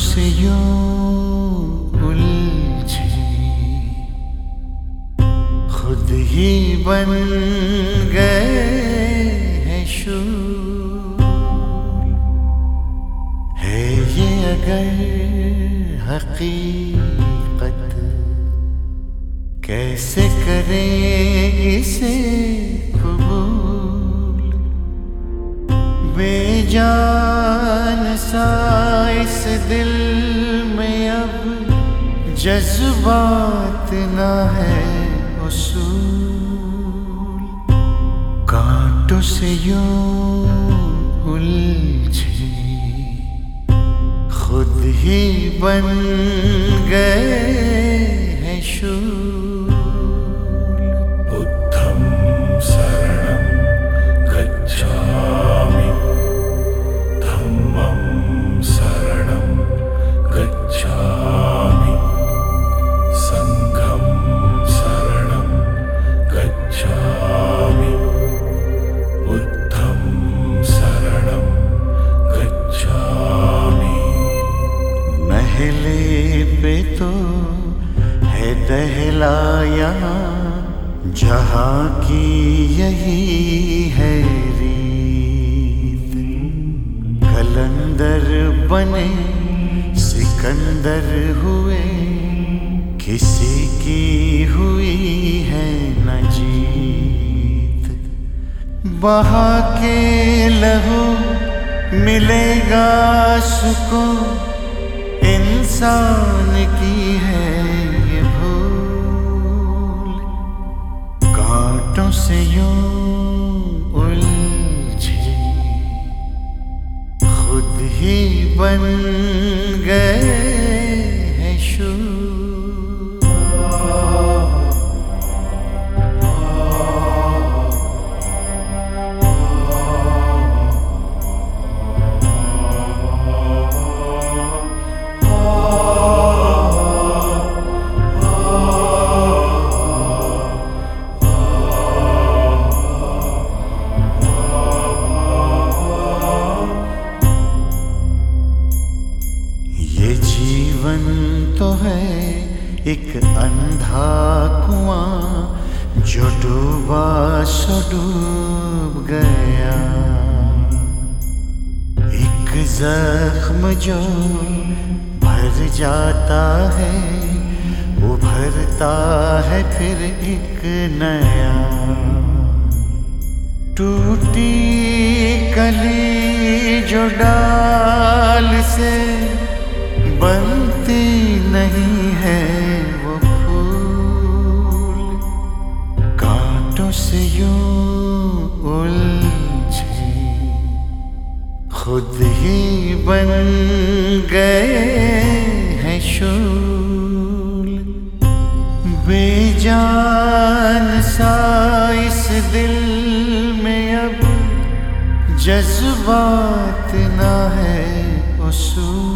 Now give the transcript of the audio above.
से यूं उलझे खुद ही बन गए हैं शूल। है ये अगर हकीकत कैसे करें इसे कबूल। बेजान सा इस दिल में अब जज्बात ना है उसूल। कांटों से यूं उलझे खुद ही बन गए हैं शूल। बुद्धं शरणं गच्छामि, धम्मं शरणं गच्छामि, संघं शरणं गच्छामि, बुद्धं शरणं गच्छामि। महले पे तो है दहलाया जहाँ की यही है रीत। कलंदर बने सिकंदर हुए किसी की हुई है न जीत। बहा के लहू मिलेगा सुकून, इंसान की है ये भूल। कांटों से यूं उलझे खुद ही बन गए हैं शूल। ये जीवन तो है एक अंधा कुआं जो डूबा सो डूब गया। एक जख्म जो भर जाता है उभरता है फिर एक नया। टूटी कली जो डाल से बनती नहीं है वो फूल। कांटों से यूं उलझे खुद ही बन गए हैं शूल। बेजान सा इस दिल में अब जज्बात ना है उसूल।